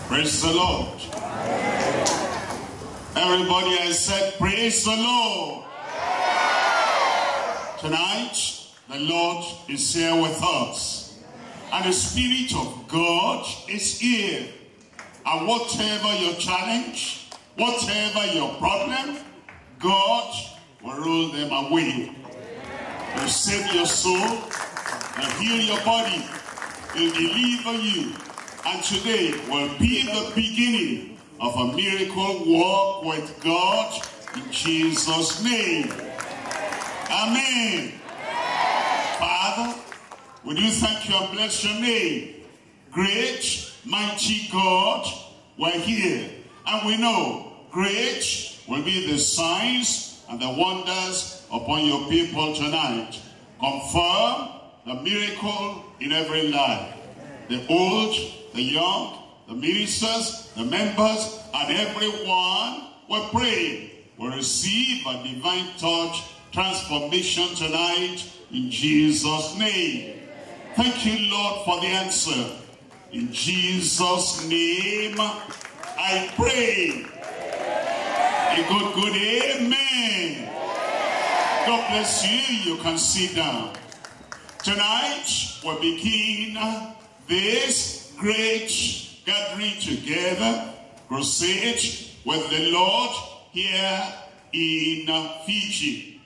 Praise the Lord. Everybody, I said, praise the Lord. Tonight, the Lord is here with us. And the Spirit of God is here. And whatever your challenge, whatever your problem, God will roll them away. He'll save your soul, he'll heal your body, he'll deliver you. And today will be the beginning of a miracle walk with God in Jesus' name. Amen. Father, would you thank you and bless your name? Great, mighty God, we're here. And we know great will be the signs and the wonders upon your people tonight. Confirm the miracle in every life. The old, the young, the ministers, the members, and everyone will pray, will receive a divine touch, transformation tonight in Jesus' name. Thank you, Lord, for the answer. In Jesus' name, I pray. A good amen. God bless you. You can sit down. Tonight, we'll begin this great gathering together, crusade with the Lord here in Fiji.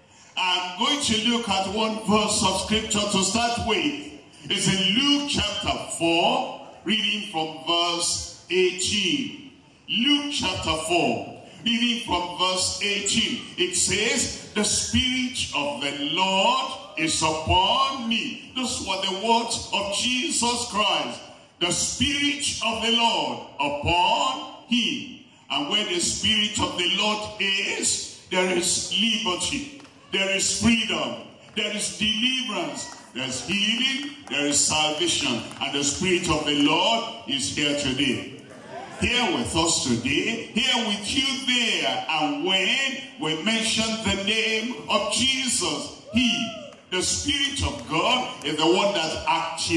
I'm going to look at one verse of scripture to start with. It's in Luke chapter 4, reading from verse 18. Luke chapter 4, reading from verse 18. It says, the Spirit of the Lord is upon me. Those were the words of Jesus Christ. The Spirit of the Lord upon him. And where the Spirit of the Lord is, there is liberty, there is freedom, there is deliverance, there is healing, there is salvation. And the Spirit of the Lord is here today. Here with us today, here with you there. And when we mention the name of Jesus, he, the Spirit of God, is the one that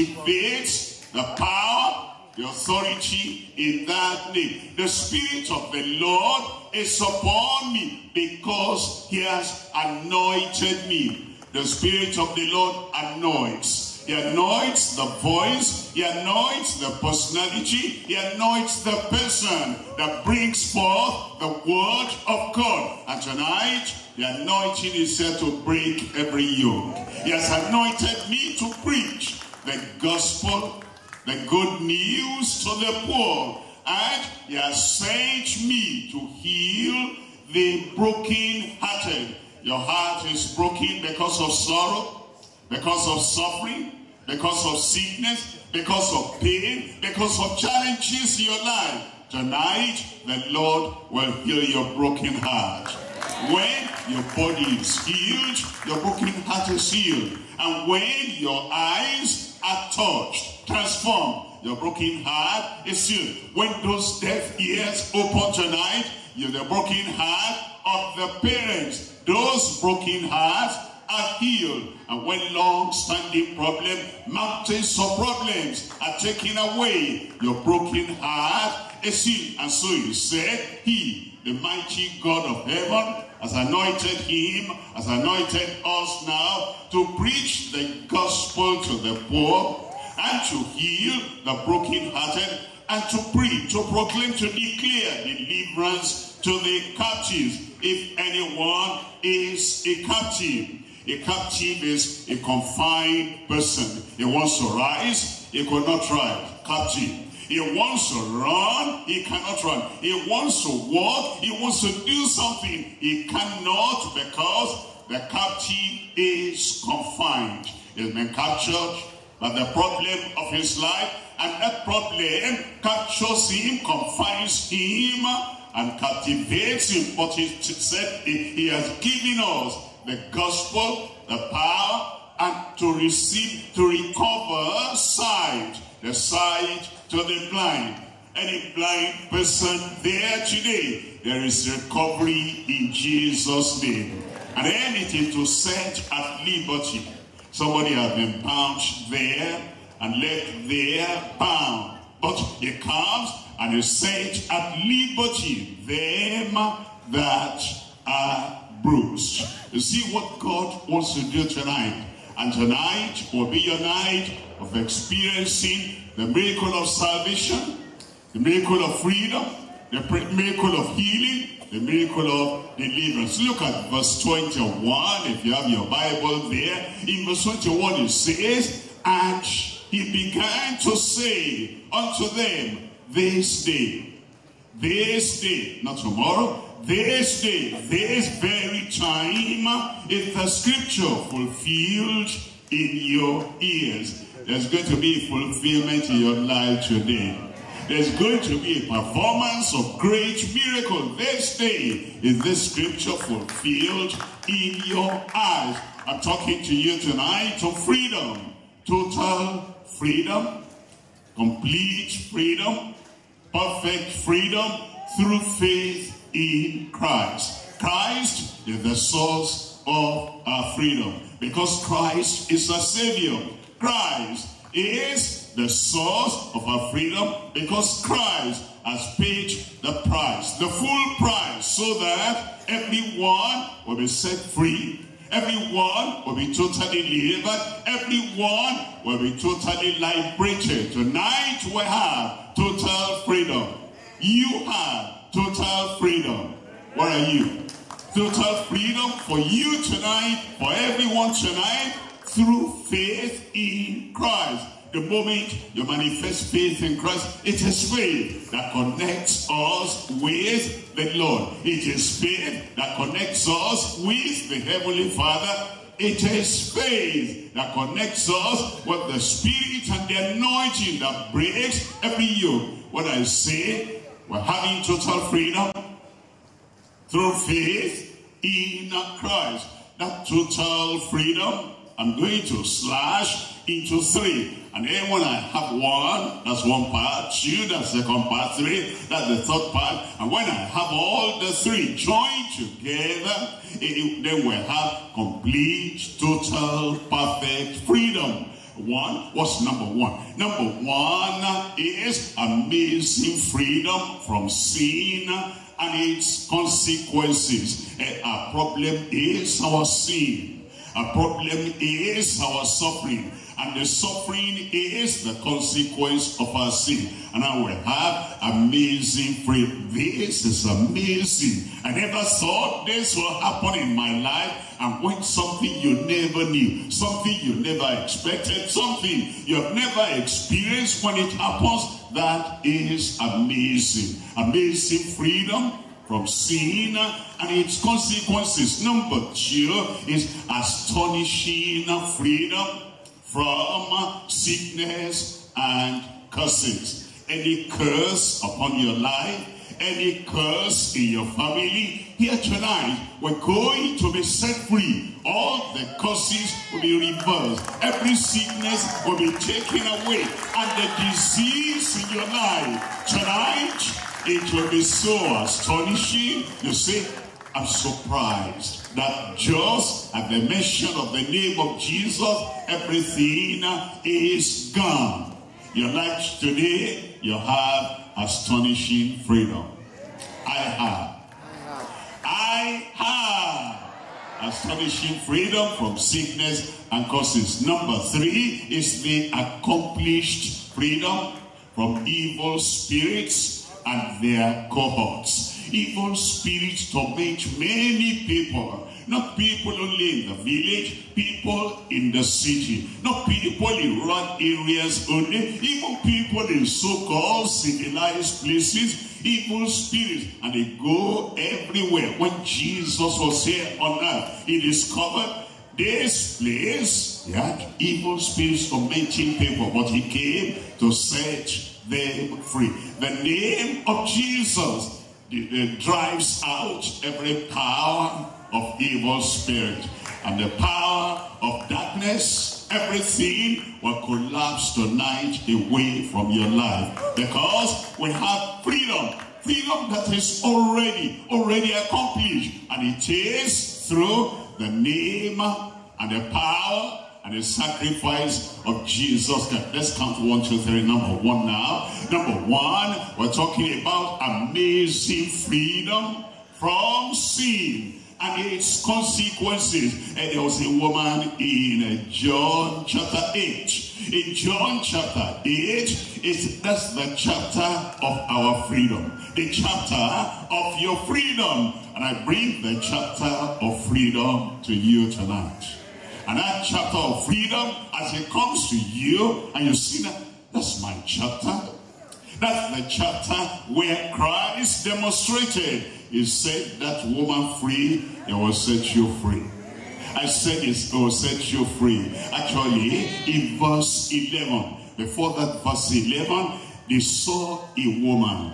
activates the power, the authority in that name. The Spirit of the Lord is upon me because he has anointed me. The Spirit of the Lord anoints. He anoints the voice, he anoints the personality, he anoints the person that brings forth the word of God. And tonight, the anointing is here to break every yoke. He has anointed me to preach the gospel, the good news to the poor. And he has sent me to heal the broken-hearted. Your heart is broken because of sorrow, because of suffering, because of sickness, because of pain, because of challenges in your life. Tonight, the Lord will heal your broken heart. When your body is healed, your broken heart is healed. And when your eyes are touched, transformed, your broken heart is healed. When those deaf ears open tonight, you're the broken heart of the parents. Those broken hearts are healed. And when long-standing problems, mountains of problems are taken away, your broken heart is healed. And so you said, he, the mighty God of heaven, has anointed him, has anointed us now to preach the gospel to the poor, and to heal the broken-hearted, and to preach, to proclaim, to declare deliverance to the captives. If anyone is a captive is a confined person. He wants to rise, he could not rise. Captive. He wants to run, he cannot run. He wants to walk, he wants to do something. He cannot because the captive is confined. He's been captured by the problem of his life, and that problem captures him, confines him, and captivates him. But he said he has given us the gospel, the power, and to receive, to recover sight, the sight to the blind. Any blind person there today, there is recovery in Jesus' name. And anything to set at liberty. Somebody has been bound there and left there bound. But he comes and he set at liberty them that are bruised. You see what God wants to do tonight. And tonight will be your night of experiencing the miracle of salvation, the miracle of freedom, the miracle of healing, the miracle of deliverance. Look at verse 21, if you have your Bible there. In verse 21 it says, and he began to say unto them, this day, not tomorrow, this day, this very time, is the scripture fulfilled in your ears. There's going to be a fulfillment in your life today. There's going to be a performance of great miracle. This day is this scripture fulfilled in your eyes. I'm talking to you tonight of freedom. Total freedom, complete freedom, perfect freedom through faith in Christ. Christ is the source of our freedom because Christ is our Savior. Christ is the source of our freedom because Christ has paid the price, the full price, so that everyone will be set free, everyone will be totally delivered, everyone will be totally liberated. Tonight we have total freedom. You have total freedom. Where are you? Total freedom for you tonight, for everyone tonight, through faith in Christ. The moment you manifest faith in Christ, it is faith that connects us with the Lord. It is faith that connects us with the Heavenly Father. It is faith that connects us with the Spirit and the anointing that breaks every yoke. What I say, we're having total freedom through faith in Christ. That total freedom, I'm going to slash into three. And then when I have one, that's one part. Two, that's the second part. Three, that's the third part. And when I have all the three joined together, then we have complete, total, perfect freedom. One, what's number one? Number one is amazing freedom from sin and its consequences. Our problem is our sin. Our problem is our suffering. And the suffering is the consequence of our sin. And I will have amazing freedom. This is amazing. I never thought this will happen in my life. And when something you never knew, something you never expected, something you have never experienced, when it happens, that is amazing. Amazing freedom from sin and its consequences. Number two is astonishing freedom from sickness and curses. Any curse upon your life, any curse in your family, here tonight, we're going to be set free. All the curses will be reversed. Every sickness will be taken away. And the disease in your life, tonight, it will be so astonishing. You see, I'm surprised that just at the mention of the name of Jesus, everything is gone. Your life today, you have astonishing freedom. I have astonishing freedom from sickness and causes. Number three is the accomplished freedom from evil spirits and their cohorts. Evil spirits torment many people. Not people only in the village, people in the city. Not people in rural areas only, even people in so-called civilized places. Evil spirits, and they go everywhere. When Jesus was here on earth, he discovered this place, he had evil spirits tormenting people, but he came to set them free. The name of Jesus drives out every power of evil spirit, and the power of darkness. Everything will collapse tonight away from your life, because we have freedom that is already accomplished, and it is through the name and the power and the sacrifice of Jesus Christ. Let's count 1, 2, 3. Number 1 now. Number 1, we're talking about amazing freedom from sin and its consequences. And there was a woman in John chapter 8. In John chapter 8, that's the chapter of our freedom. The chapter of your freedom. And I bring the chapter of freedom to you tonight. And that chapter of freedom, as it comes to you, and you see that, that's my chapter. That's the chapter where Christ demonstrated. He said, that woman free, it will set you free. I said it will set you free. Actually, in verse 11, before that verse 11, they saw a woman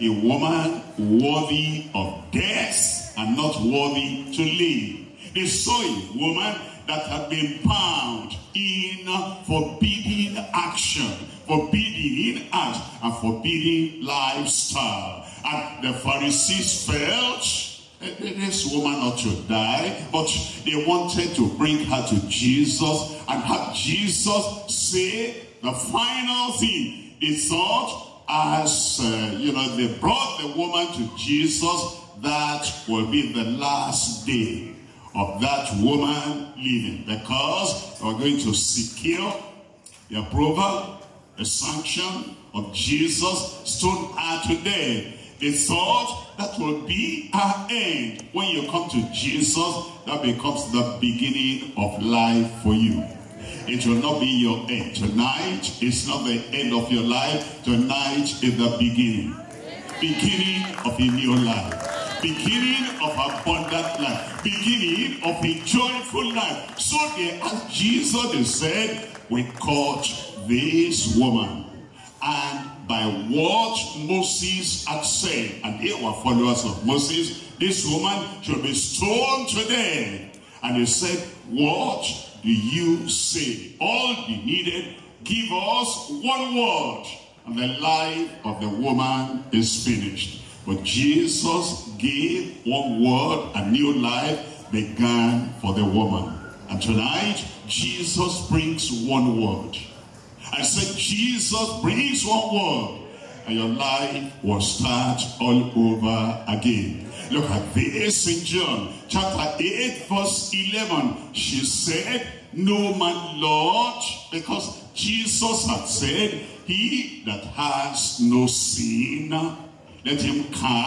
worthy of death and not worthy to live. They saw a woman that had been bound in forbidden action, forbidden act, and forbidden lifestyle. And the Pharisees felt this woman ought to die, but they wanted to bring her to Jesus and have Jesus say the final thing. They thought, as they brought the woman to Jesus, that will be the last day of that woman living, because we're going to secure the approval, the sanction of Jesus, stone her to death. They thought that will be our end. When you come to Jesus, that becomes the beginning of life for you. It will not be your end. Tonight is not the end of your life. Tonight is the beginning. Beginning of a new life. Beginning of abundant life. Beginning of a joyful life. So they asked Jesus, they said, we caught this woman. And by what Moses had said, and they were followers of Moses, this woman should be stoned to death. And they said, what do you say? All they needed, give us one word, and the life of the woman is finished. But Jesus gave one word, a new life began for the woman. And tonight, Jesus brings one word. I said, Jesus brings one word, and your life will start all over again. Look at this in John chapter 8 verse 11. She said, no man, Lord, because Jesus had said, he that has no sin, let him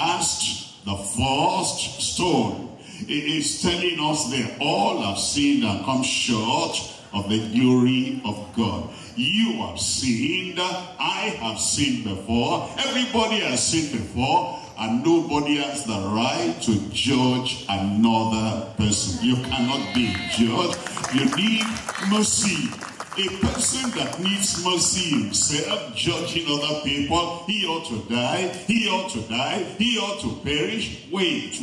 cast the first stone. He is telling us that all have sinned and come short of the glory of God. You have sinned, I have sinned before, everybody has sinned before, and nobody has the right to judge another person. You cannot be judged. You need mercy. A person that needs mercy himself, judging other people, he ought to die, he ought to die, he ought to perish. Wait.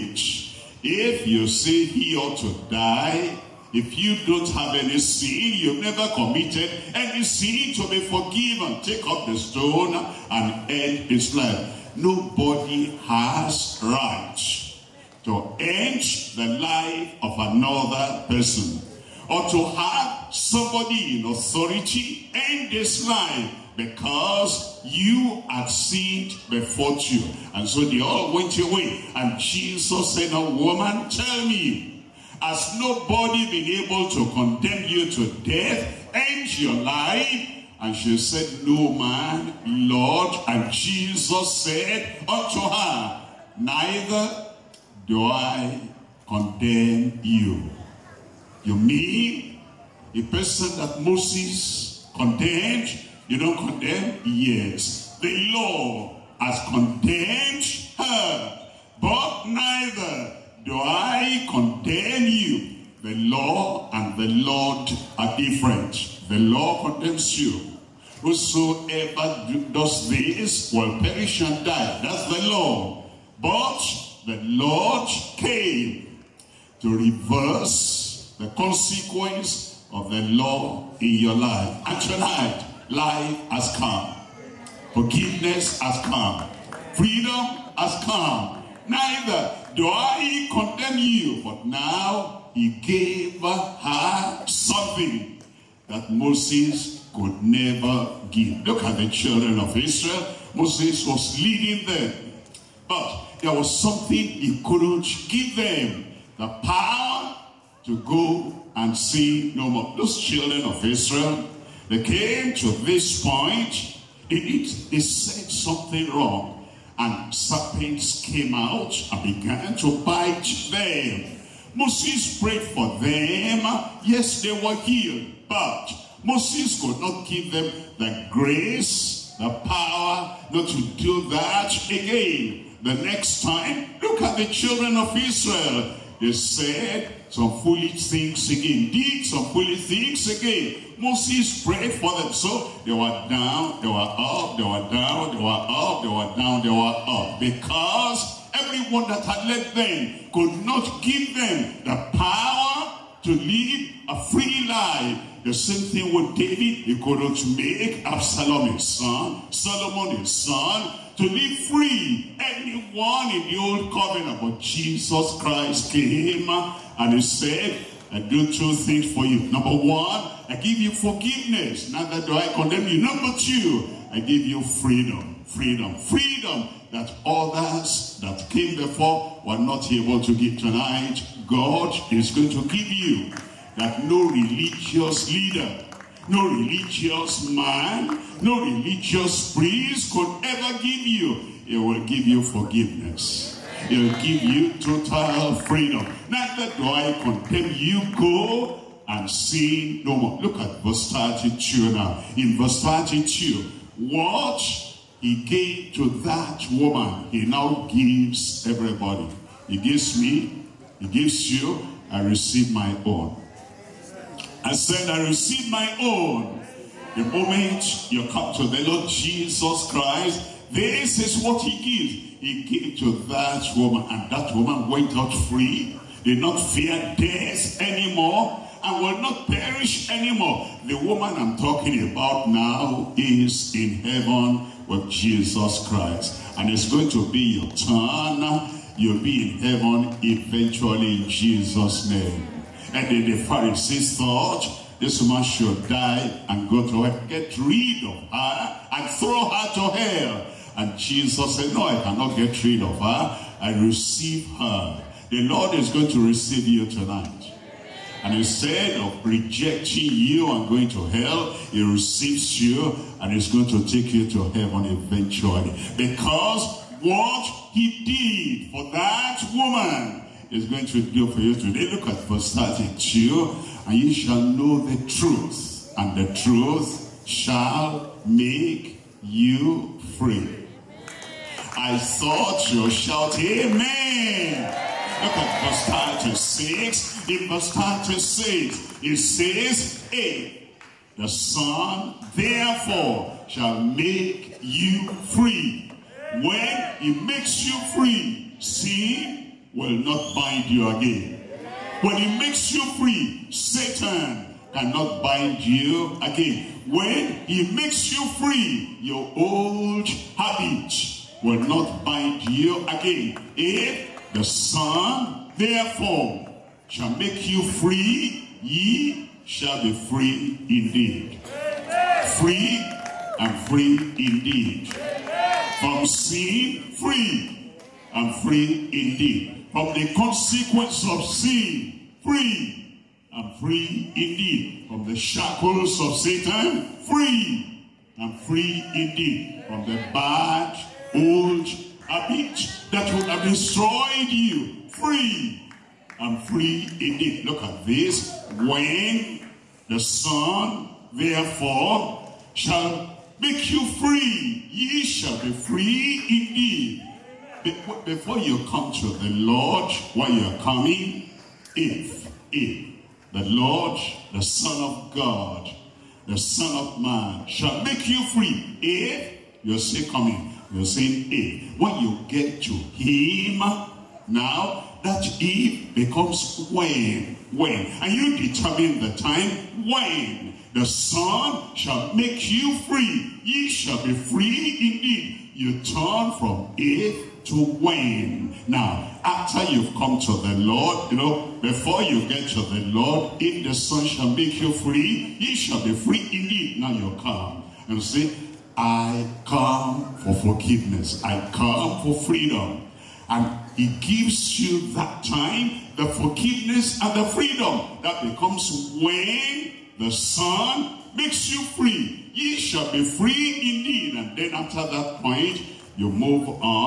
If you say he ought to die, if you don't have any sin, you've never committed any sin to be forgiven, take up the stone and end his life. Nobody has right to end the life of another person, or to have somebody in authority end his life because you had sinned before you. And so they all went away. And Jesus said, now woman, tell me, has nobody been able to condemn you to death, end your life? And she said, no man, Lord. And Jesus said unto her, neither do I condemn you. You mean a person that Moses condemned, you don't condemn? Yes. The law has condemned her, but neither do I condemn you. The law and the Lord are different. The law condemns you. Whosoever does this will perish and die. That's the law. But the Lord came to reverse the consequence of the law in your life. And tonight, life has come. Forgiveness has come. Freedom has come. Neither do I condemn you, but now he gave her something that Moses could never give. Look at the children of Israel. Moses was leading them, but there was something he couldn't give them. The power to go and sin no more. Those children of Israel, they came to this point. They said something wrong, and serpents came out and began to bite them. Moses prayed for them. Yes, they were healed, but Moses could not give them the grace, the power not to do that again. The next time, look at the children of Israel. They said some foolish things again, did some foolish things again. Moses prayed for them. So they were down, they were up, they were down, they were up, they were down, they were up. Because everyone that had led them could not give them the power to live a free life. The same thing with David. He couldn't make Absalom his son, Solomon his son, to live free. Anyone in the old covenant, but Jesus Christ came and he said, I do two things for you. Number one, I give you forgiveness. Neither do I condemn you. Number two, I give you freedom. Freedom. Freedom that others that came before were not able to give. Tonight, God is going to give you that no religious leader, no religious man, no religious priest could ever give you. He will give you forgiveness. He will give you total freedom. Neither do I condemn you. Go and sin no more. Look at verse 32 now. In verse 32, what he gave to that woman, he now gives everybody. He gives me, he gives you. I receive my own. I said, I receive my own. The moment you come to the Lord Jesus Christ, this is what he gives. He gave to that woman, and that woman went out free, did not fear death anymore, and will not perish anymore. The woman I'm talking about now is in heaven with Jesus Christ. And it's going to be your turn. You'll be in heaven eventually in Jesus' name. And then the Pharisees thought this woman should die and go to hell, get rid of her and throw her to hell. And Jesus said, no, I cannot get rid of her. I receive her. The Lord is going to receive you tonight. And instead of rejecting you and going to hell, he receives you and is going to take you to heaven eventually. Because what he did for that woman is going to do for you today. Look at verse 32. And you shall know the truth, and the truth shall make you free. I thought you shout amen. Look at verse 36. In verse 36, it says, hey, the Son therefore shall make you free. When he makes you free, sin will not bind you again. When he makes you free, Satan cannot bind you again. When he makes you free, your old habit will not bind you again. If the Son therefore shall make you free, ye shall be free indeed. Free and free indeed. From sin, free and free indeed. From the consequence of sin, free and free indeed. From the shackles of Satan, free and free indeed. From the bad old habit that would have destroyed you, free and free indeed. Look at this. When the Son therefore shall make you free, ye shall be free indeed. Before you come to the Lord, while you're coming, if the Lord, the Son of God, the Son of Man, shall make you free, if you're still coming, you're saying if. When you get to him, now that if becomes when. And you determine the time when the Son shall make you free. Ye shall be free indeed. you turn from if to when. Now, after you've come to the Lord, before you get to the Lord, if the Son shall make you free, ye shall be free indeed. Now you come and say, I come for forgiveness. I come for freedom. And he gives you that time, the forgiveness and the freedom. That becomes when the Son makes you free. Ye shall be free indeed. And then after that point, you move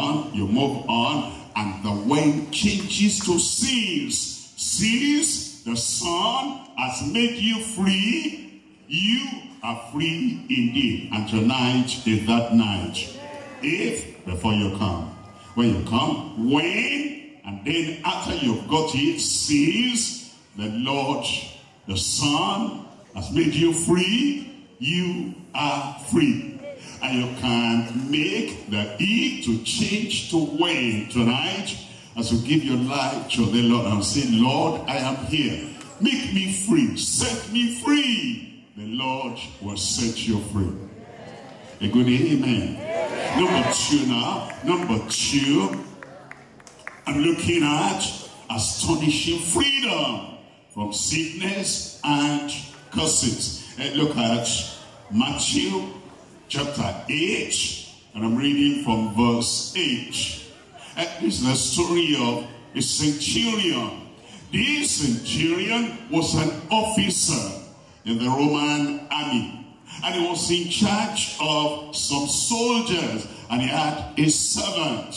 on, and the way changes to seals. Seals, the Son has made you free. You are free indeed. And tonight is that night. If, before you come, when you come, when, and then after you've got it, seals, the Lord, the Son, has made you free, you are free. And you can make the if to change to when. Tonight, as you give your life to the Lord and say, Lord, I am here. Make me free. Set me free. The Lord will set you free. A good amen. Number two now. Number two, I'm looking at astonishing freedom from sickness and curses. Look at Matthew chapter 8, and I'm reading from verse 8. This is the story of a centurion. This centurion was an officer in the Roman army. And he was in charge of some soldiers. And he had a servant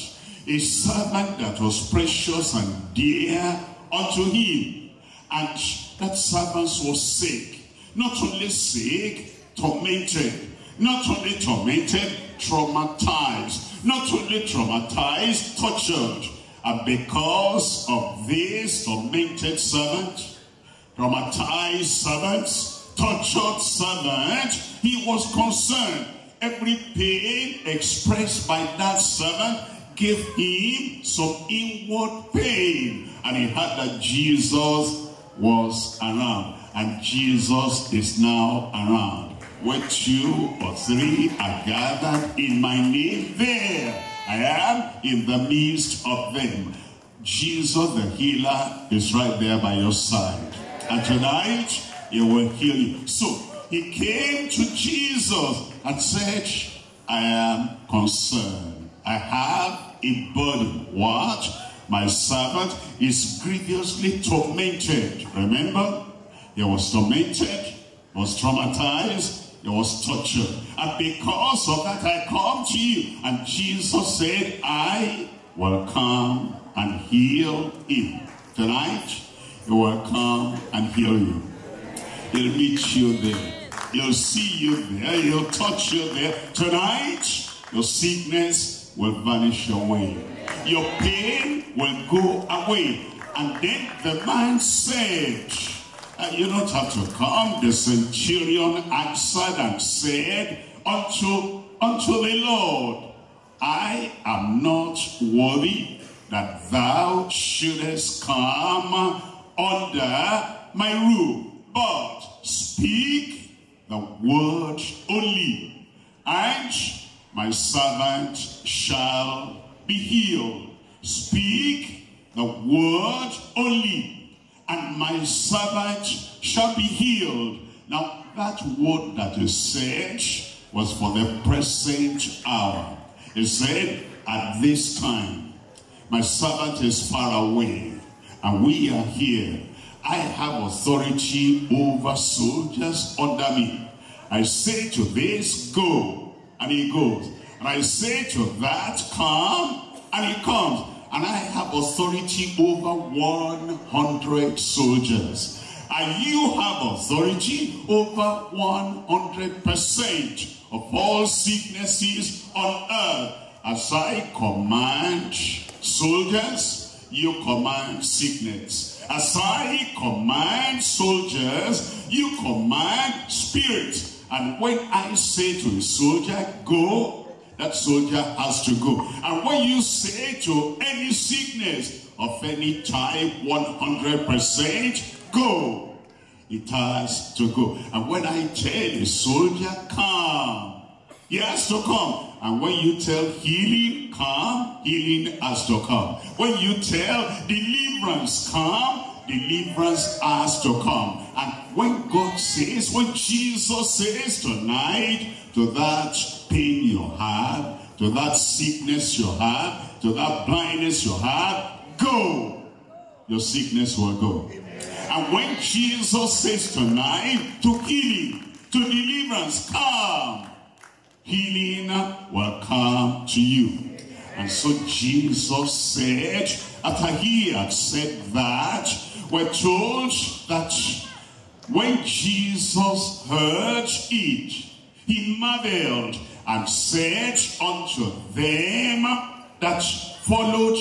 that was precious and dear unto him. And that servant was sick. Not only sick, tormented. Not only tormented, traumatized. Not only traumatized, tortured. And because of this tormented servant, traumatized servant, tortured servant, he was concerned. Every pain expressed by that servant gave him some inward pain. And he heard that Jesus was around. And Jesus is now around. Where 2 or 3 are gathered in my name, there I am in the midst of them. Jesus the healer is right there by your side. And tonight, he will heal you. So, he came to Jesus and said, I am concerned. I have a burden. What? My servant is grievously tormented. Remember? He was tormented, was traumatized, he was tortured. And because of that, I come to you. And Jesus said, I will come and heal him. Tonight, he will come and heal you. He'll meet you there. He'll see you there. He'll touch you there. Tonight, your sickness will vanish away. Your pain will go away. And then the man said, you don't have to come. The centurion answered and said unto the Lord, I am not worthy that thou shouldest come under my roof, but speak the word only, and my servant shall be healed. Speak the word only, and my servant shall be healed. Now, that word that is said was for the present hour. He said, at this time, my servant is far away, and we are here. I have authority over soldiers under me. I say to this, go, and he goes. And I say to that, come, and he comes. And I have authority over 100 soldiers. And you have authority over 100% of all sicknesses on earth. As I command soldiers, you command sickness. As I command soldiers, you command spirits. And when I say to a soldier, go, that soldier has to go. And when you say to any sickness of any type, 100%, go, it has to go. And when I tell a soldier, come, he has to come. And when you tell healing, come, healing has to come. When you tell deliverance, come, deliverance has to come. And when God says, when Jesus says tonight, to that pain you have, to that sickness you have, to that blindness you have, go, your sickness will go. And when Jesus says tonight, to healing, to deliverance, come, healing will come to you. And so Jesus said, after he had said that, we're told that when Jesus heard it, he marveled and said unto them that followed,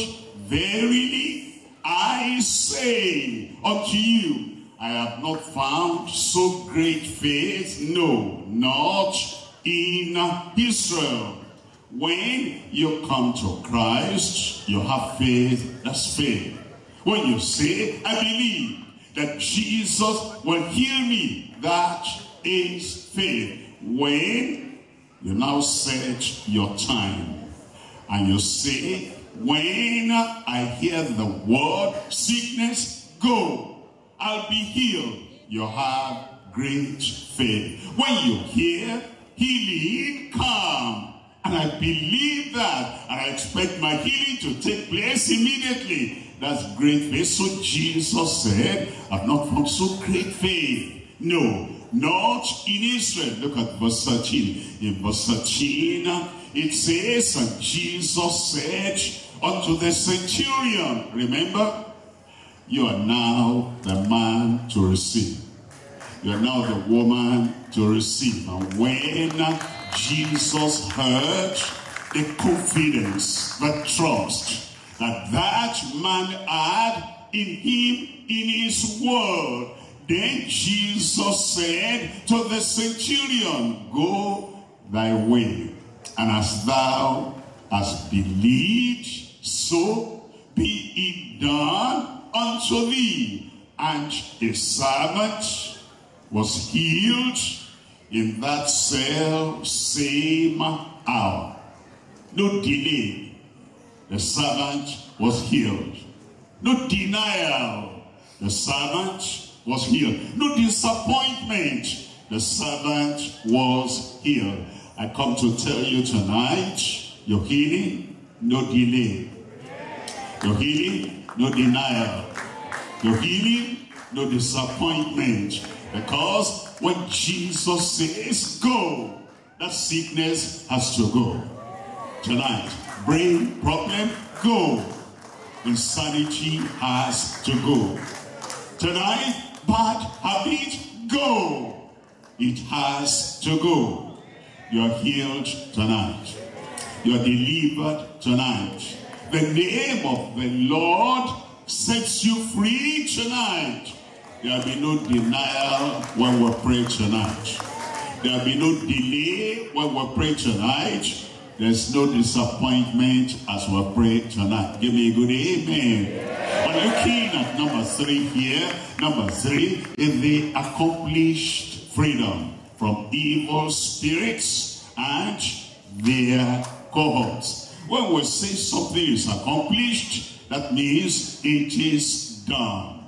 verily I say unto you, I have not found so great faith, no, not in Israel. When you come to Christ, you have faith, that's faith. When you say, I believe that Jesus will heal me, that is faith. When you now set your time and you say, when I hear the word sickness, go, I'll be healed, you have great faith. When you hear healing, come. And I believe that, and I expect my healing to take place immediately. That's great faith. So Jesus said, I've not found so great faith. No, not in Israel. Look at verse 13. In verse 13, it says, and Jesus said unto the centurion, remember, you are now the man to receive. You are now the woman to receive. And when Jesus heard the confidence, the trust that that man had in him, in his word, then Jesus said to the centurion, go thy way, and as thou hast believed, so be it done unto thee. And his servant was healed in that same hour. No delay. The servant was healed. No denial. The servant was healed. No disappointment. The servant was healed. I come to tell you tonight, your healing, no delay. Your healing, no denial. Your healing, no disappointment. Because when Jesus says go, that sickness has to go. Tonight, brain problem, go. Insanity has to go. Tonight, bad habit, go. It has to go. You're healed tonight. You're delivered tonight. The name of the Lord sets you free tonight. There will be no denial when we pray tonight. There will be no delay when we pray tonight. There's no disappointment as we pray tonight. Give me a good amen. We're looking at number 3 here. Number 3 is the accomplished freedom from evil spirits and their cohorts. When we say something is accomplished, that means it is done.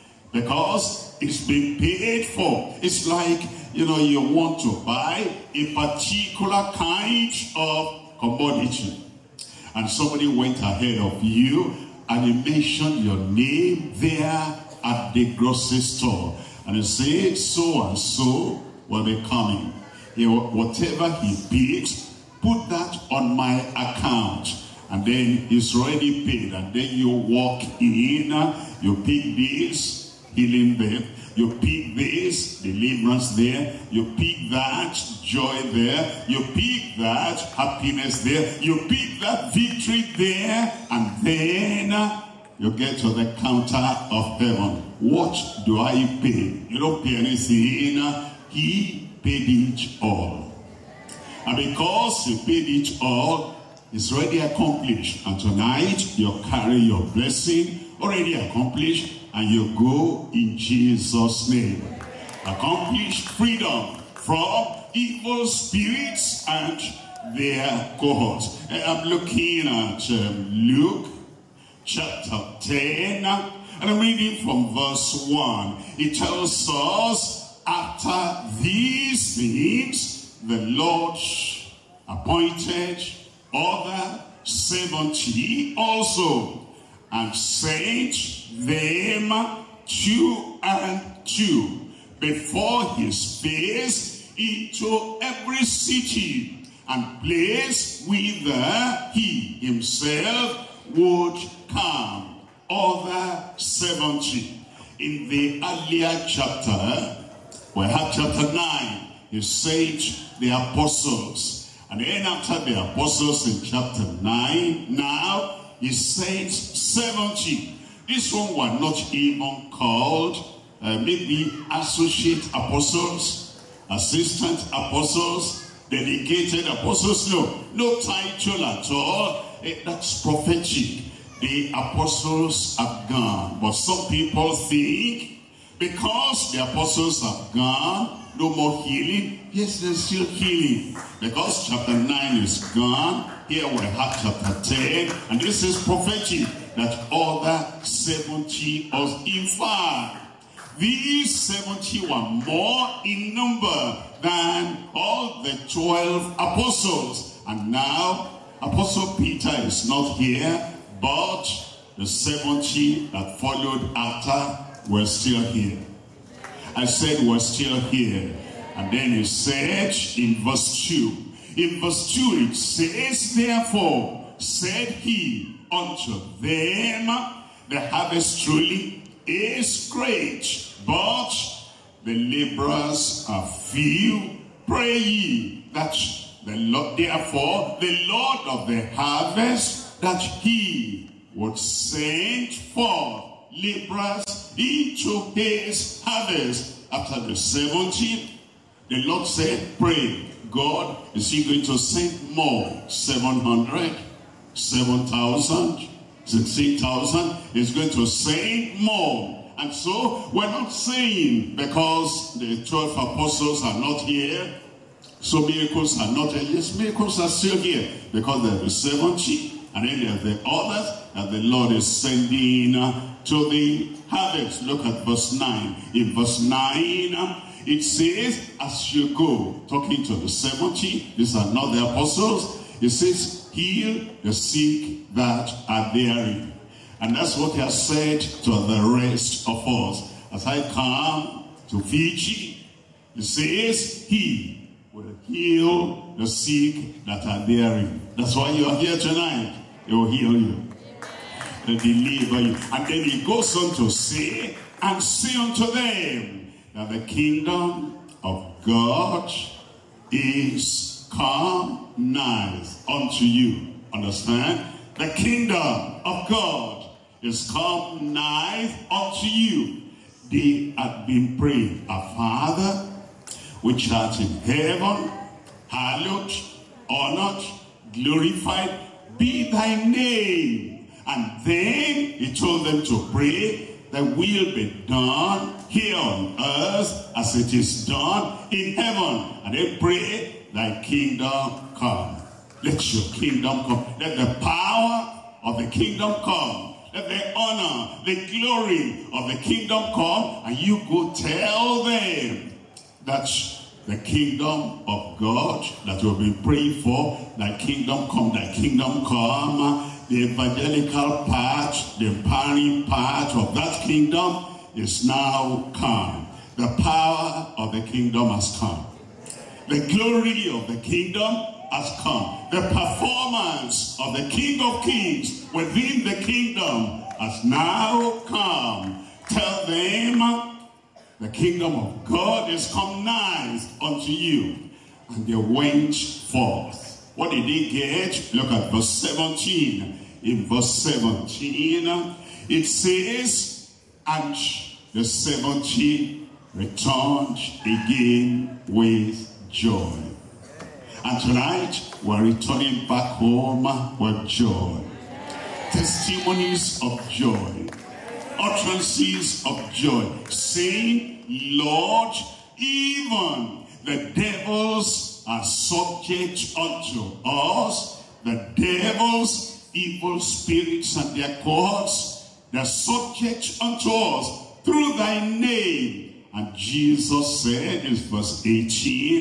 Because it's been paid for. It's like, you want to buy a particular kind of commodity. And somebody went ahead of you and he mentioned your name there at the grocery store. And he said, so and so will be coming. Whatever he picks, put that on my account. And then it's already paid. And then you walk in, you pick this, healing there. You pick this, deliverance there. You pick that, joy there. You pick that, happiness there. You pick that, victory there. And then you get to the counter of heaven. What do I pay? You don't pay anything. He paid it all. And because he paid it all, it's already accomplished. And tonight, you carry your blessing, already accomplished. And you go in Jesus' name. Accomplish freedom from evil spirits and their cohorts. I'm looking at Luke chapter 10, and I'm reading from verse 1. It tells us, after these things, the Lord appointed other 70 also, and sent them 2 and 2 before his face into every city and place whither he himself would come. Other 70. In the earlier chapter, we have chapter 9, he said the apostles. And then after the apostles in chapter 9, now he says 70. This one were not even called maybe associate apostles, assistant apostles, dedicated apostles. No title at all. That's prophetic. The apostles have gone. But some people think because the apostles have gone, no more healing. Yes, there's still healing. Because chapter 9 is gone. Here we have chapter 10. And this is prophetic that other 70 us. In fact, these 70 were more in number than all the 12 apostles. And now, Apostle Peter is not here, but the 70 that followed after were still here. I said we're still here. And then he said in verse 2. In verse 2 it says, therefore said he unto them, the harvest truly is great, but the laborers are few. Pray ye that the Lord, therefore, the Lord of the harvest, that he would send forth laborers into his harvest. After the 70, the Lord said, pray. God, is he going to send more? 700, 7,000, 16,000. He's going to send more. And so we're not saying because the 12 apostles are not here, so miracles are not here. Yes, miracles are still here because there are the 70 and then there are the others that the Lord is sending to the harvest. Look at verse 9. In verse 9, it says, as you go, talking to the 70, these are not the apostles, it says, heal the sick that are therein. And that's what he has said to the rest of us. As I come to Fiji, it says, he will heal the sick that are therein. That's why you are here tonight. He will heal you. He'll deliver you. And then he goes on to say, and say unto them, that the kingdom of God is come nigh unto you. Understand? The kingdom of God is come nigh unto you. They had been praying, our Father, which art in heaven, hallowed, honored, glorified be thy name. And then he told them to pray, thy will be done here on earth as it is done in heaven. And they pray, thy kingdom come. Let your kingdom come. Let the power of the kingdom come. Let the honor, the glory of the kingdom come. And you go tell them that the kingdom of God that we've been praying for, thy kingdom come, thy kingdom come. The evangelical part, the empowering part of that kingdom is now come. The power of the kingdom has come. The glory of the kingdom has come. The performance of the King of Kings within the kingdom has now come. Tell them the kingdom of God is come nigh unto you. And they went forth. What did they get? Look at verse 17. In verse 17, it says, and the 70 returned again with joy. And tonight, we're returning back home with joy. Testimonies of joy. Utterances of joy. Saying, Lord, even the devils are subject unto us. The devil's evil spirits and their cohorts, they're subject unto us through thy name. And Jesus said in verse 18,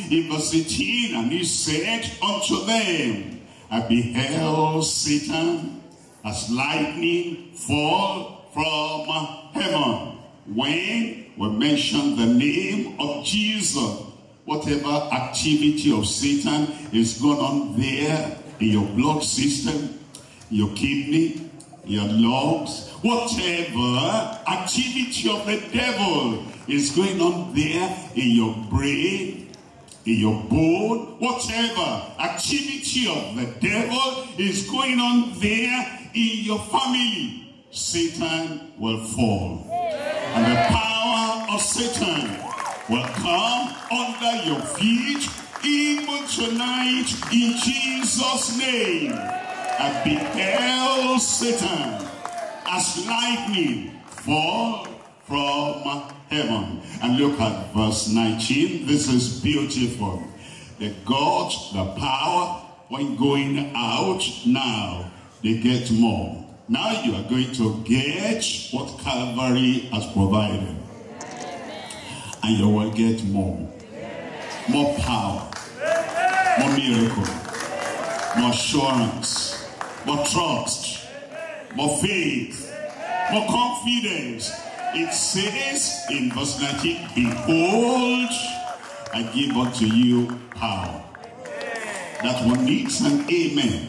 and he said unto them, I beheld Satan as lightning fall from heaven. When we mention the name of Jesus, whatever activity of Satan is going on there in your blood system, your kidney, your lungs, whatever activity of the devil is going on there in your brain, in your bone, whatever activity of the devil is going on there in your family, Satan will fall. And the power of Satan will come under your feet even tonight in Jesus' name. I beheld Satan as lightning fall from heaven. And look at verse 19. This is beautiful. They got the power when going out. Now they get more. Now you are going to get what Calvary has provided. And you will get more. More power. More miracle. More assurance. More trust. More faith. More confidence. It says in verse 19, behold, I give unto you power. That one needs an amen.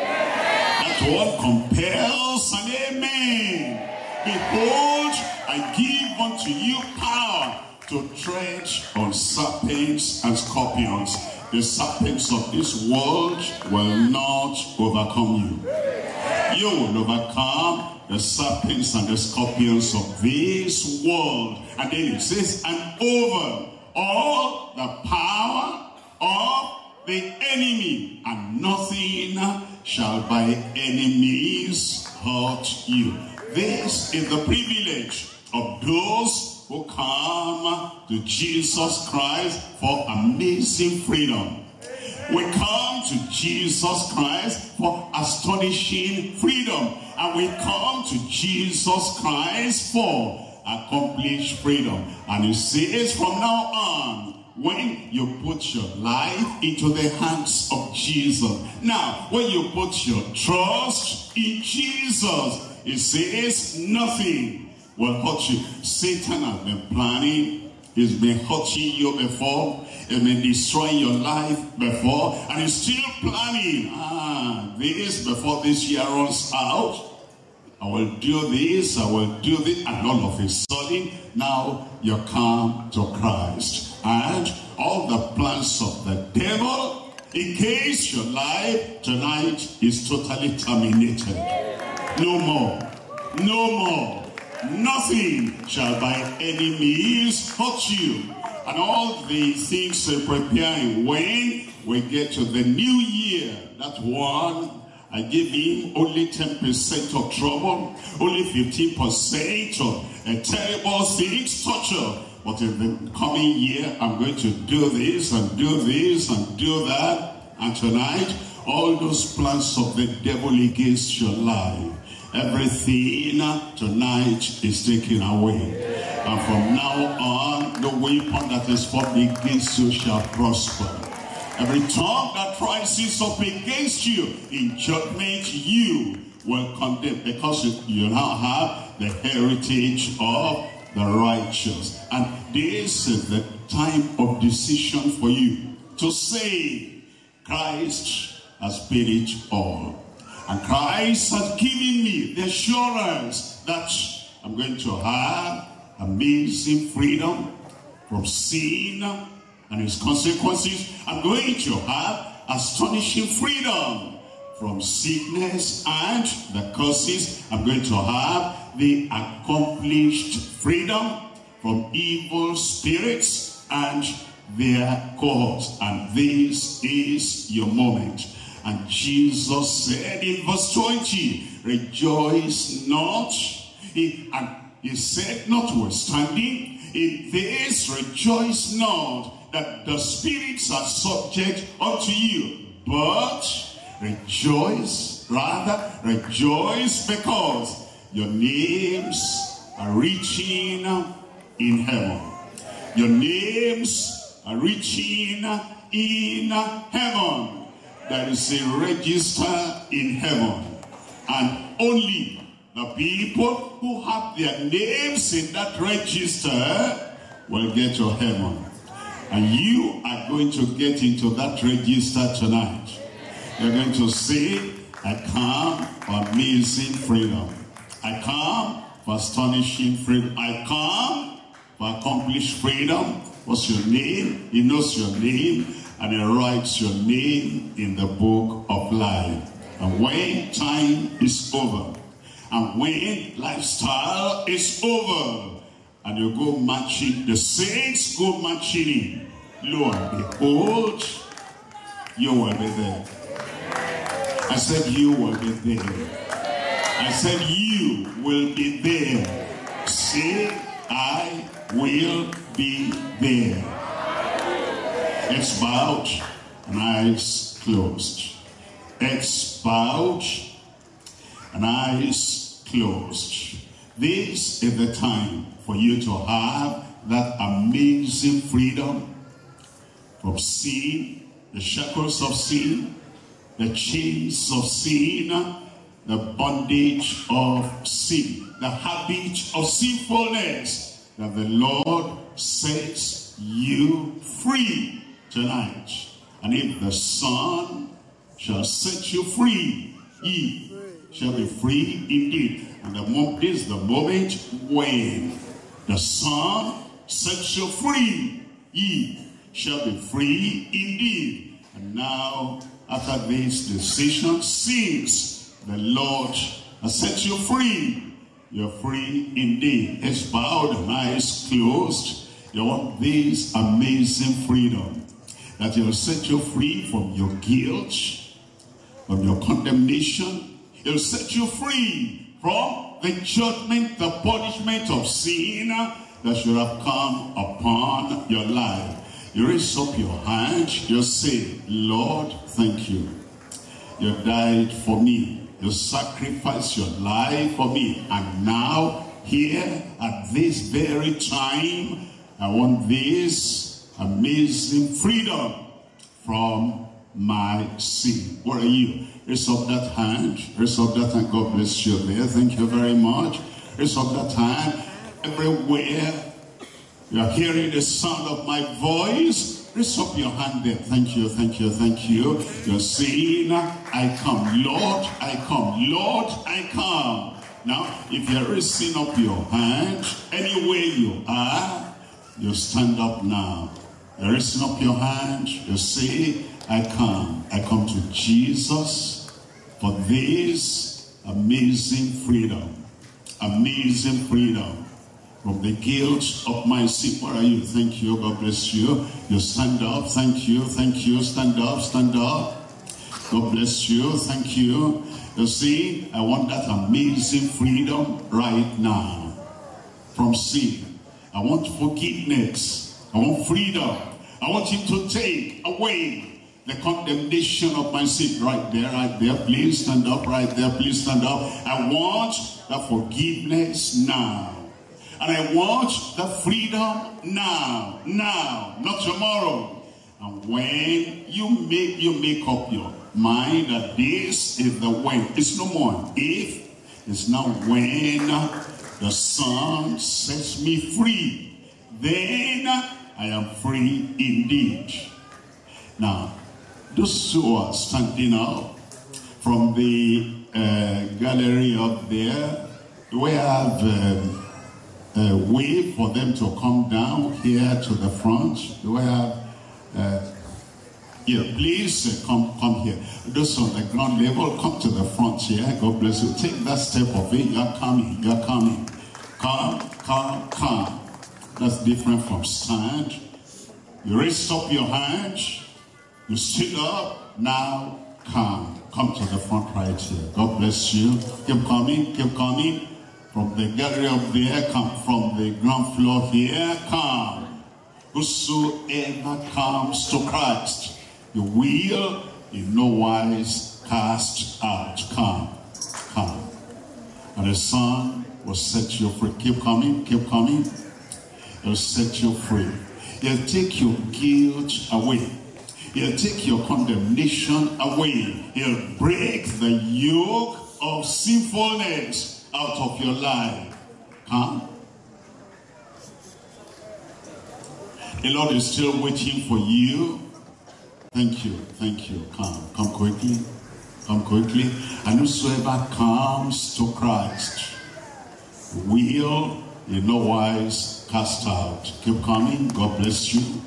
That one compels an amen. Behold, I give unto you power to tread on serpents and scorpions. The serpents of this world will not overcome you. You will overcome the serpents and the scorpions of this world. And then it says, and over all the power of the enemy, and nothing shall by any means hurt you. This is the privilege of those who come to Jesus Christ for amazing freedom. We come to Jesus Christ for astonishing freedom. And we come to Jesus Christ for accomplished freedom. And he says from now on, when you put your life into the hands of Jesus. Now, when you put your trust in Jesus, it says nothing will hurt you. Satan has been planning. He's been hurting you before. He's been destroying your life before. And he's still planning. This before this year runs out. I will do this, I will do this. And all of a sudden, now you come to Christ. And all the plans of the devil against your life tonight is totally terminated. No more. No more. Nothing shall by any means hurt you. And all the things are preparing when we get to the new year. That one, I give him only 10% of trouble, only 15% of terrible things, torture. But in the coming year, I'm going to do this and do this and do that. And tonight, all those plans of the devil against your life, everything tonight is taken away. And from now on, no weapon that is formed against you shall prosper. Every tongue that rises up against you in judgment, you will condemn, because you now have the heritage of the righteous. And this is the time of decision for you to say, Christ has paid it all. And Christ has given me the assurance that I'm going to have amazing freedom from sin and its consequences. I'm going to have astonishing freedom from sickness and the curses. I'm going to have the accomplished freedom from evil spirits and their cohorts. And this is your moment. And Jesus said in verse 20, rejoice not. And he said, notwithstanding, in this rejoice not, that the spirits are subject unto you. But rejoice, rather rejoice, because your names are written in heaven. Your names are written in heaven. There is a register in heaven. And only the people who have their names in that register will get to heaven. And you are going to get into that register tonight. You're going to say, I come for amazing freedom. I come for astonishing freedom. I come for accomplished freedom. What's your name? He knows your name, and he writes your name in the book of life. And when time is over, and when lifestyle is over, and you go marching, the saints go marching in, lo and behold, you will be there. I said you will be there. I said you will be there. Say, I will be there. Heads bowed and eyes closed. Heads bowed and eyes closed. This is the time for you to have that amazing freedom from sin, the shackles of sin, the chains of sin, the bondage of sin, the habit of sinfulness, that the Lord sets you free tonight. And if the Son shall set you free, ye shall be free indeed. And this is the moment when the Son sets you free, ye shall be free indeed. And now, after this decision, since the Lord has set you free, you're free indeed. Heads bowed and eyes closed. You want this amazing freedom, that He will set you free from your guilt, from your condemnation. He'll set you free from the judgment, the punishment of sin that should have come upon your life. You raise up your hand, you say, Lord, thank you. You died for me. You sacrificed your life for me. And now, here, at this very time, I want this amazing freedom from my sin. Where are you? Raise up that hand. Raise up that hand. God bless you there. Thank you very much. Raise up that hand. Everywhere you are hearing the sound of my voice, raise up your hand there. Thank you, thank you, thank you. You're saying, I come, Lord, I come, Lord, I come. Now, if you're raising up your hand, anywhere you are, you stand up now. You're raising up your hand, you say, I come to Jesus for this amazing freedom from the guilt of my sin. Where are you? Thank you, God bless you. You stand up, thank you, stand up, stand up. God bless you, thank you. You see, I want that amazing freedom right now from sin. I want forgiveness, I want freedom. I want Him to take away the condemnation of my sin. Right there, please stand up, right there, please stand up. I want the forgiveness now. And I want the freedom now, not tomorrow. And when you make up your mind that this is the way, it's no more if, it's now when the Son sets me free, then I am free indeed. Now, those who are standing up from the gallery up there, we have a way for them to come down here to the front. Do I have here, please come here. Those on the ground level, come to the front here. God bless you. Take that step of it. You're coming. Come. That's different from stand. You raise up your hands. You stood up. Now come to the front right here. God bless you. Keep coming. From the gallery up there, come from the ground floor here, come. whosoever comes to Christ, he will in no wise cast out. Come, come. And the Son will set you free. Keep coming, keep coming. He'll set you free. He'll take your guilt away. He'll take your condemnation away. He'll break the yoke of sinfulness out of your life. Come. The Lord is still waiting for you. Thank you, thank you. Come, come quickly. Come quickly. And whosoever comes to Christ will in no wise cast out. Keep coming. God bless you.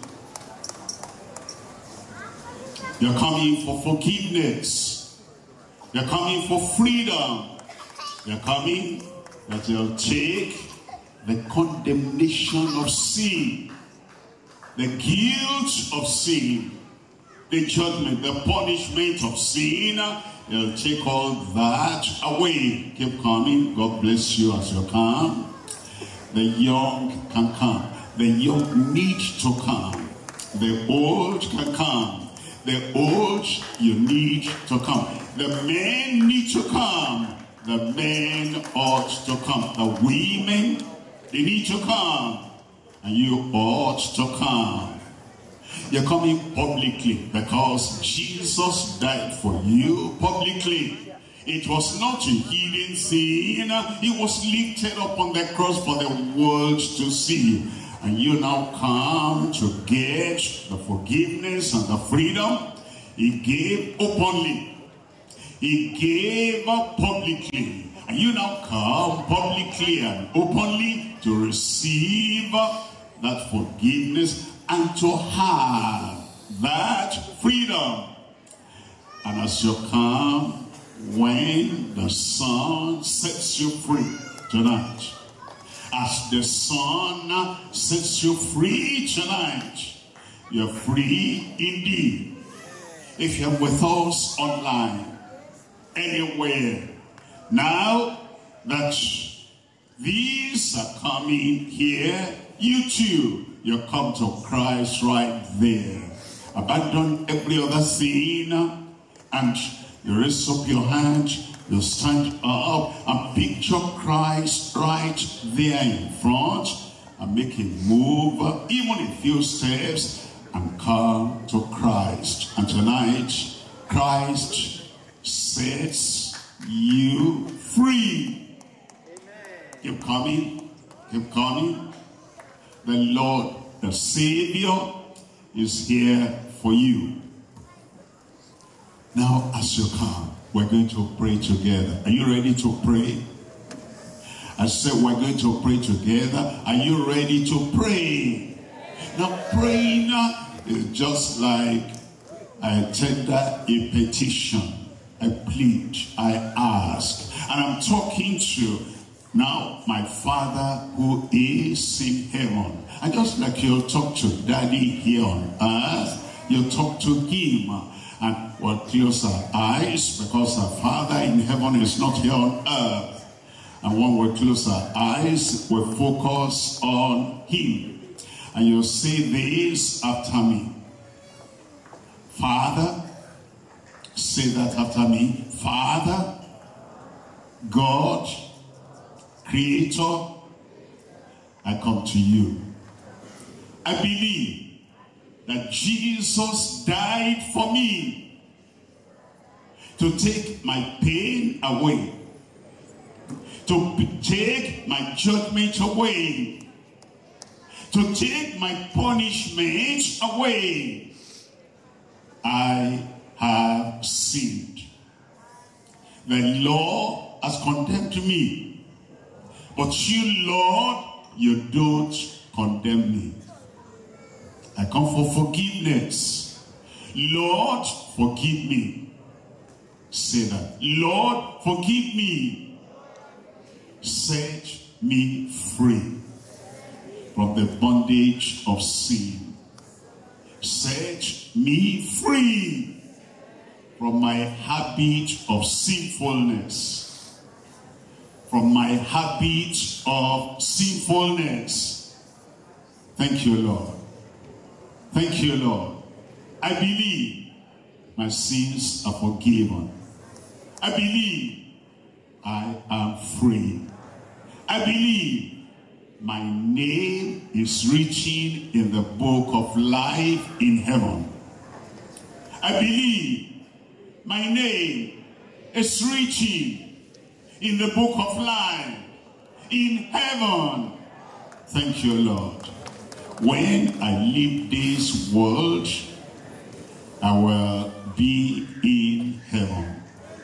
You're coming for forgiveness. You're coming for freedom. You're coming that you'll take the condemnation of sin, the guilt of sin, the judgment, the punishment of sin. You'll take all that away. Keep coming. God bless you as you come. The young can come. The young need to come. The old can come. The old, you need to come. The men need to come. The men ought to come. The women, they need to come. And you ought to come. You're coming publicly because Jesus died for you publicly. It was not a hidden sin. It was lifted up on the cross for the world to see. And you now come to get the forgiveness and the freedom he gave openly. He gave up publicly. And you now come publicly and openly to receive that forgiveness and to have that freedom. And as you come, when the Son sets you free tonight, as the Son sets you free tonight, you're free indeed. If you're with us online, anywhere, now that these are coming here, you too, you come to Christ right there. Abandon every other thing and you raise up your hand, you stand up and picture Christ right there in front and make him move even a few steps and come to Christ. And tonight, Christ sets you free. Amen. Keep coming, keep coming. The Lord, the Savior, is here for you. Now, as you come, we're going to pray together. Are you ready to pray? I said we're going to pray together. Are you ready to pray? Now, praying is just like I tender a petition. I plead, I ask. And I'm talking to now my Father who is in heaven. And just like you'll talk to Daddy here on earth, you'll talk to him. And we'll close our eyes because our Father in heaven is not here on earth. And when we close our eyes, we focus on him. And you'll say this after me. Father, say that after me. Father, God, Creator, I come to you. I believe that Jesus died for me to take my pain away, to take my judgment away, to take my punishment away. I have sinned. The law has condemned me, but you, Lord, you don't condemn me. I come for forgiveness. Lord, forgive me. Say that. Lord, forgive me. Set me free from the bondage of sin. Set me free from my habit of sinfulness. From my habit of sinfulness. Thank you, Lord. Thank you, Lord. I believe my sins are forgiven. I believe I am free. I believe my name is written in the book of life in heaven. I believe my name is written in the book of life in heaven. Thank you, Lord. When I leave this world, I will be in heaven.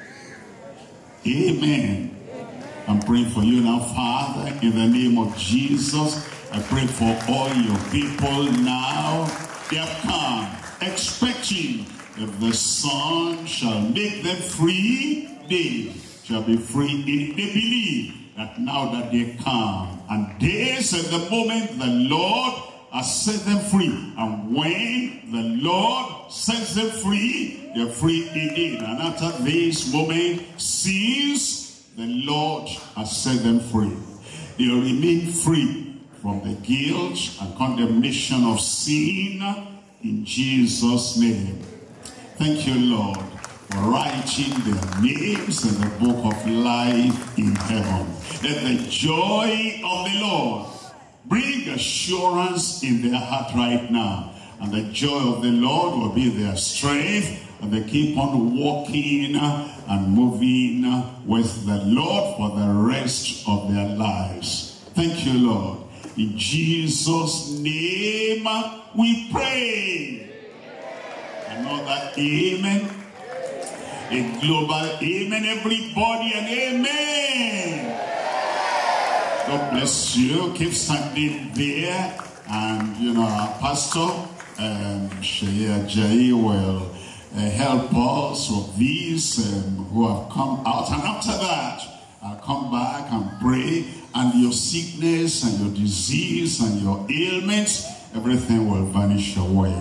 Amen. I'm praying for you now, Father, in the name of Jesus. I pray for all your people now. They have come expecting that the Son shall make them free. They shall be free. They believe that now that they come, and this is the moment the Lord has set them free. And when the Lord sets them free, they're free indeed. And after this moment, since the Lord has set them free, they'll remain free from the guilt and condemnation of sin in Jesus' name. Thank you, Lord, for writing their names in the book of life in heaven. Let the joy of the Lord bring assurance in their heart right now. And the joy of the Lord will be their strength. And they keep on walking and moving with the Lord for the rest of their lives. Thank you, Lord. In Jesus' name we pray. Another amen. A global amen, everybody, and amen. God bless you. Keep standing there. And, you know, our pastor, Shaya Jai, will help us with these who have come out. And after that, I'll come back and pray. And your sickness and your disease and your ailments, everything will vanish away.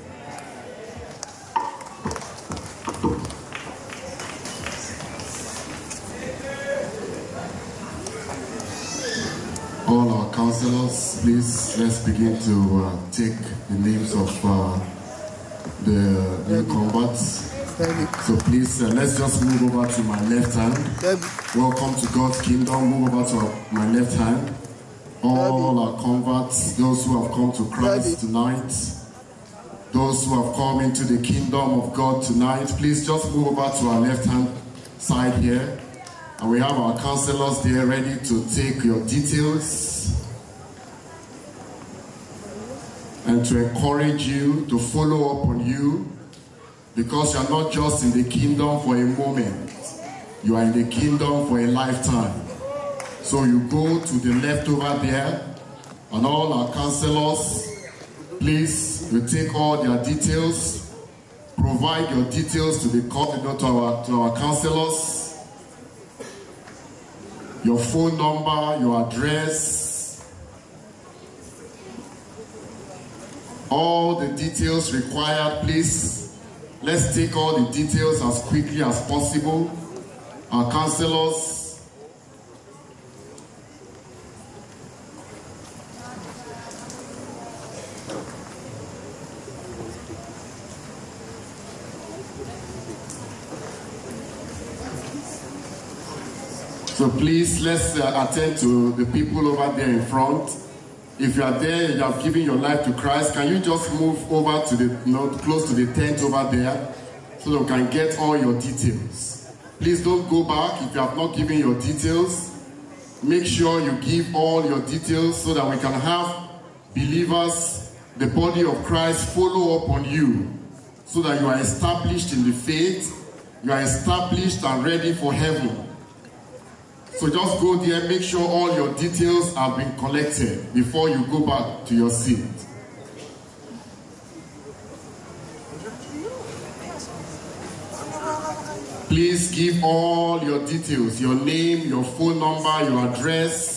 All our counselors, please, let's begin to take the names of the new converts. So please, let's just move over to my left hand. Welcome to God's kingdom. Move over to my left hand. All our converts, those who have come to Christ tonight, those who have come into the kingdom of God tonight, please just move over to our left hand side here. And we have our counselors there ready to take your details and to encourage you, to follow up on you, because you are not just in the kingdom for a moment, you are in the kingdom for a lifetime. So you go to the left over there, and all our counselors, please, you take all their details, provide your details to the to our counselors. Your phone number, your address, all the details required, please. Let's take all the details as quickly as possible. Our counselors, so please, let's attend to the people over there in front. If you are there, you have given your life to Christ, can you just move over to the, close to the tent over there, so that we can get all your details. Please don't go back if you have not given your details. Make sure you give all your details so that we can have believers, the body of Christ, follow up on you, so that you are established in the faith, you are established and ready for heaven. So just go there, make sure all your details have been collected before you go back to your seat. Please give all your details, your name, your phone number, your address.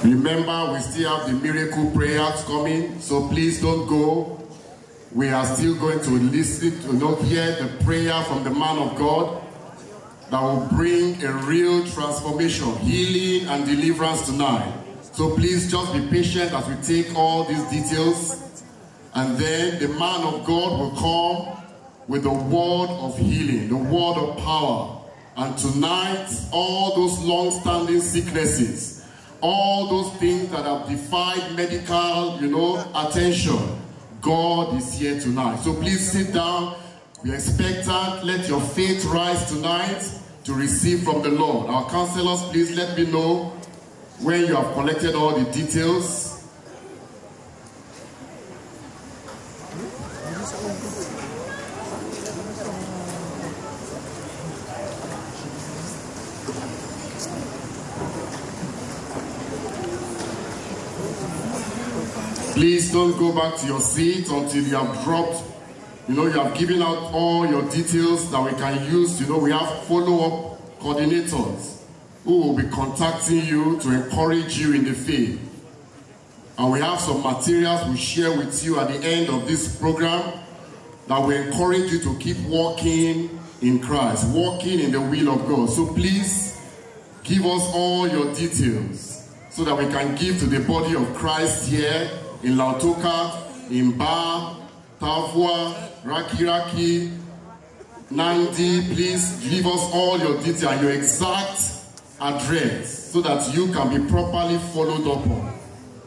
Remember, we still have the miracle prayers coming, so please don't go. We are still going to listen to hear the prayer from the man of God that will bring a real transformation, healing and deliverance tonight. So please just be patient as we take all these details, and then the man of God will come with the word of healing, the word of power. And tonight, all those long-standing sicknesses, all those things that have defied medical, attention, God is here tonight. So please sit down, be expectant, let your faith rise tonight to receive from the Lord. Our counselors, please let me know when you have collected all the details. Please don't go back to your seat until you have dropped, you have given out all your details that we can use. We have follow-up coordinators who will be contacting you to encourage you in the faith. And we have some materials we share with you at the end of this program that will encourage you to keep walking in Christ, walking in the will of God. So please give us all your details so that we can give to the body of Christ here in Lautoka, in Ba, Tavua, Raki, Nandi. Please give us all your details and your exact address so that you can be properly followed up on.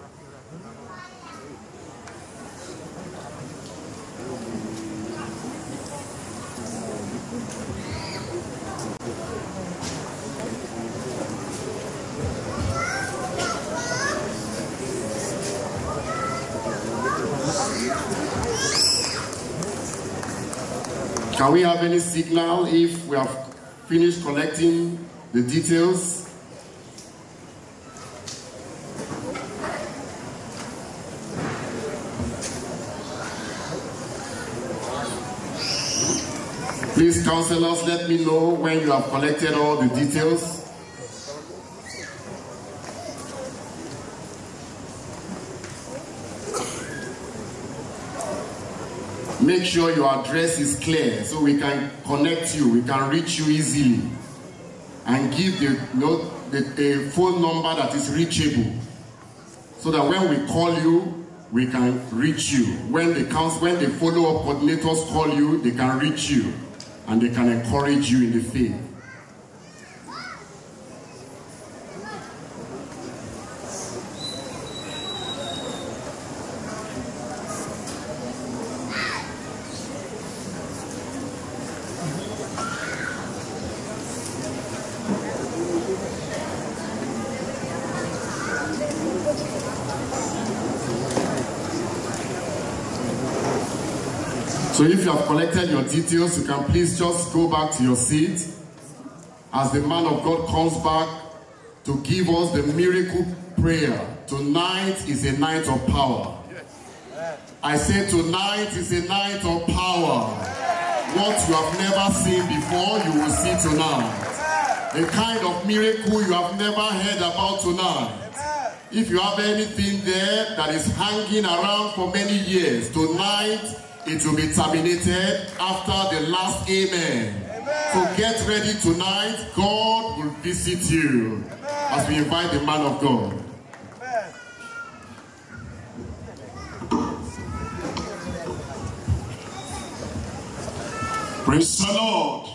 Can we have any signal if we have finished collecting the details? Please, counselors, let me know when you have collected all the details. Make sure your address is clear so we can connect you, we can reach you easily. And give the phone number that is reachable so that when we call you, we can reach you. When the follow-up coordinators call you, they can reach you and they can encourage you in the faith. So if you have collected your details, you can please just go back to your seat as the man of God comes back to give us the miracle prayer. Tonight is a night of power. I say tonight is a night of power. What you have never seen before, you will see tonight. The kind of miracle you have never heard about tonight. If you have anything there that is hanging around for many years, tonight it will be terminated after the last amen. So get ready tonight. God will visit you as we invite the man of God. Praise the Lord.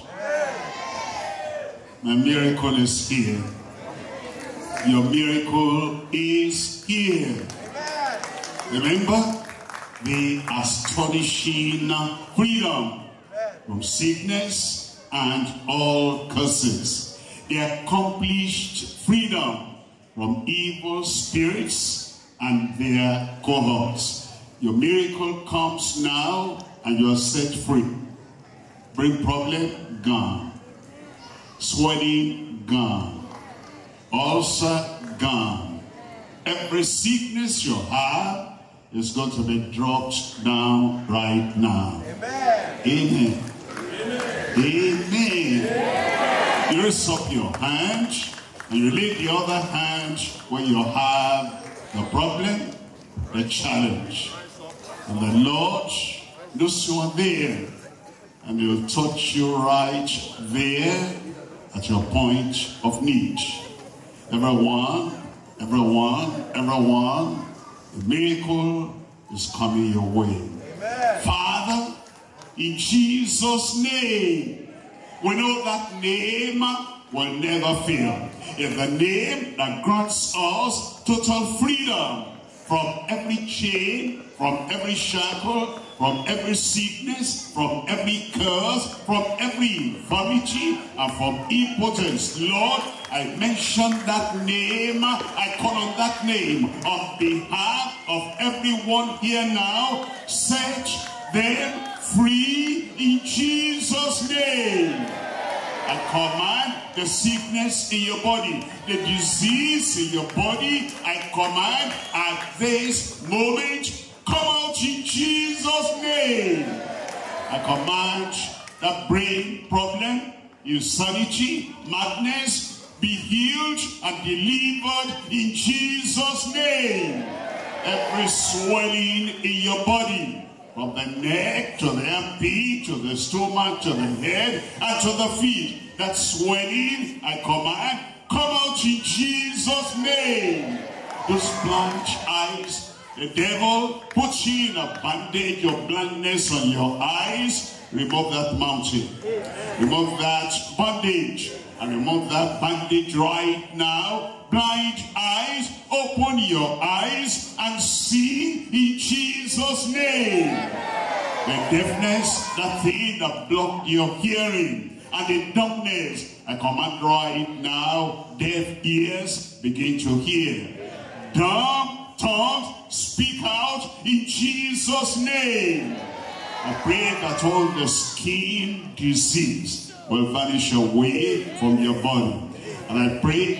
My miracle is here. Your miracle is here. Remember? The astonishing freedom from sickness and all curses. The accomplished freedom from evil spirits and their cohorts. Your miracle comes now and you are set free. Brain problem, gone. Swelling, gone. Ulcer, gone. Every sickness you have is going to be dropped down right now. Amen. Amen. Amen. Amen. You raise up your hand And you lay the other hand when you have the problem, the challenge. And the Lord knows you are there. And He'll touch you right there at your point of need. Everyone, the miracle is coming your way. Amen. Father, in Jesus' name, we know that name will never fail. It's the name that grants us total freedom from every chain, from every shackle, from every sickness, from every curse, from every infirmity, and from impotence. Lord, I mention that name. I call on that name on behalf of everyone here now. Set them free in Jesus' name. I command the sickness in your body, the disease in your body, I command at this moment, come out in Jesus' name. I command that brain problem, insanity, madness, be healed and delivered in Jesus' name. Every swelling in your body, from the neck to the armpit, to the stomach, to the head, and to the feet, that swelling, I command, come out in Jesus' name. Those blind eyes, the devil puts you in a bandage of blindness on your eyes. Remove that mountain. Remove that bandage. And remove that bandage right now. Blind eyes, open your eyes and see in Jesus' name. The deafness, that thing that blocked your hearing, and the dumbness, I command right now, deaf ears begin to hear. Dumb tongues, speak out in Jesus' name. I pray that all the skin disease will vanish away from your body. And I pray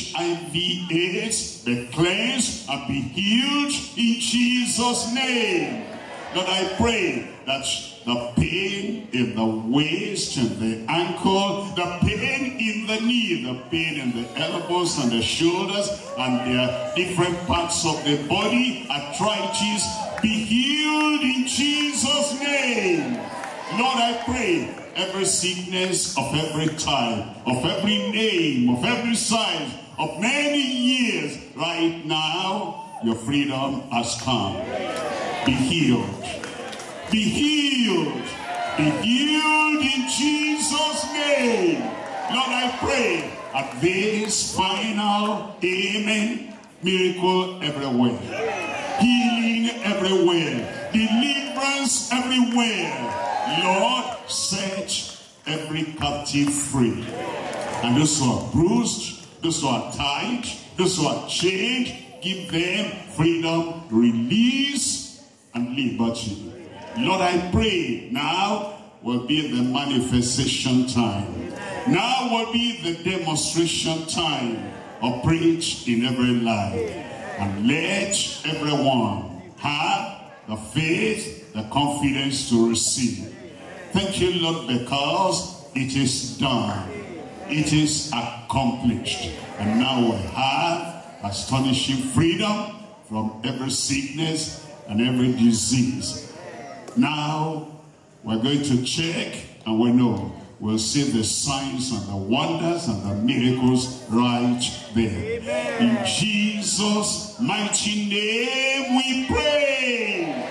HIV/AIDS be cleansed and be healed in Jesus' name. Lord, I pray that the pain in the waist and the ankle, the pain in the knee, the pain in the elbows and the shoulders and the different parts of the body, arthritis, be healed in Jesus' name. Lord, I pray every sickness of every type, of every name, of every size, of many years, right now, your freedom has come. Be healed. Be healed. Be healed in Jesus' name. Lord, I pray at this final amen, miracle everywhere. Healing everywhere. Deliverance everywhere. Lord, set every captive free. And those who are bruised, those who are tied, those who are chained, give them freedom, release, and liberty. Lord, I pray now will be the manifestation time. Now will be the demonstration time. Operate in every life. And let everyone have the faith, the confidence to receive. Thank you, Lord, because it is done. It is accomplished. And now we have astonishing freedom from every sickness and every disease. Now we're going to check, and we know we'll see the signs and the wonders and the miracles right there. Amen. In Jesus' mighty name we pray.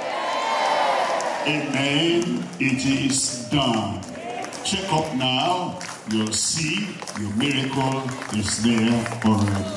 Amen. It is done. Check up now. You'll see your miracle is there already.